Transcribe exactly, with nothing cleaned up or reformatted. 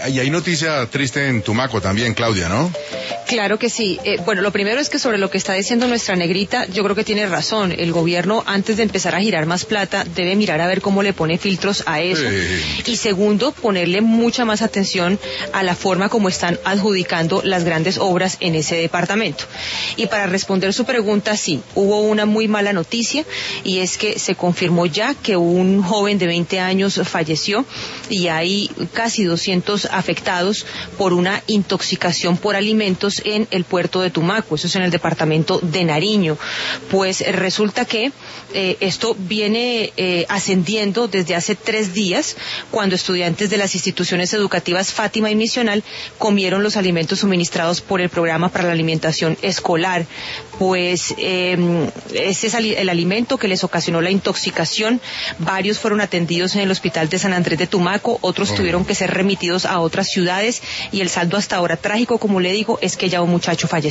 y hay noticia triste en Tumaco también, Claudia, ¿no? Claro que sí. Eh, bueno, lo primero es que sobre lo que está diciendo nuestra negrita, yo creo que tiene razón. El gobierno, antes de empezar a girar más plata, debe mirar a ver cómo le pone filtros a eso. Sí. Y segundo, ponerle mucha más atención a la forma como están adjudicando las grandes obras en ese departamento. Y para responder su pregunta, sí, hubo una muy mala noticia, y es que se confirmó ya que un joven de veinte años falleció, y hay casi doscientos afectados por una intoxicación por alimentos en el puerto de Tumaco, eso es en el departamento de Nariño. Pues eh, resulta que eh, esto viene eh, ascendiendo desde hace tres días, cuando estudiantes de las instituciones educativas Fátima y Misional comieron los alimentos suministrados por el programa para la alimentación escolar. Pues eh, ese es el alimento que les ocasionó la intoxicación. Varios fueron atendidos en el hospital de San Andrés de Tumaco, otros oh. tuvieron que ser remitidos a otras ciudades, y el saldo hasta ahora trágico, como le digo, es que ya un muchacho falleció.